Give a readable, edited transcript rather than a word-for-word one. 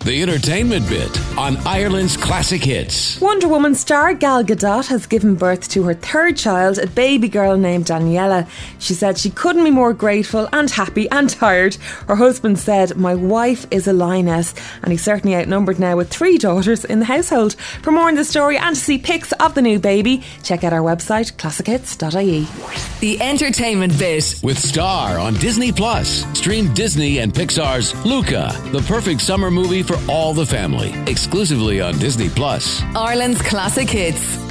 The Entertainment Bit on Ireland's Classic Hits. Wonder Woman star Gal Gadot has given birth to her third child, a baby girl named Daniela. She said she couldn't be more grateful and happy and tired. Her husband said, "My wife is a lioness," and he's certainly outnumbered now with 3 daughters in the household. For more on the story and to see pics of the new baby, check out our website classichits.ie. The Entertainment Bit With Star on Disney Plus. Stream Disney and Pixar's Luca, the perfect summer movie for all the family. Exclusively on Disney Plus. Ireland's Classic Hits.